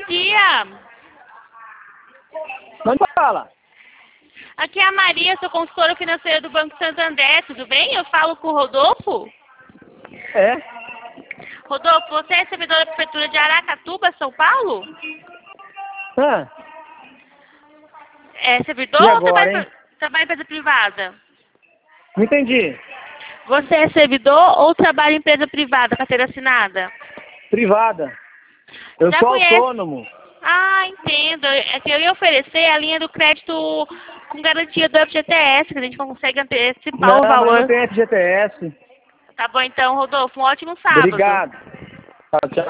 dia. Não fala. Aqui é a Maria, sou consultora financeira do Banco Santander, tudo bem? Eu falo com o Rodolfo. É? Rodolfo, você é servidor da Prefeitura de Aracatuba, São Paulo? Ah, É servidor e ou agora, hein? trabalha em empresa privada? Não entendi. Você é servidor ou trabalha em empresa privada, carteira assinada? Privada. Eu Já sou conhece? autônomo. Ah, entendo. É que eu ia oferecer a linha do crédito com garantia do FGTS, que a gente consegue antecipar o Não, mas não valor. tem FGTS. Tá bom então, Rodolfo. Um ótimo sábado. Obrigado. Tchau, tchau.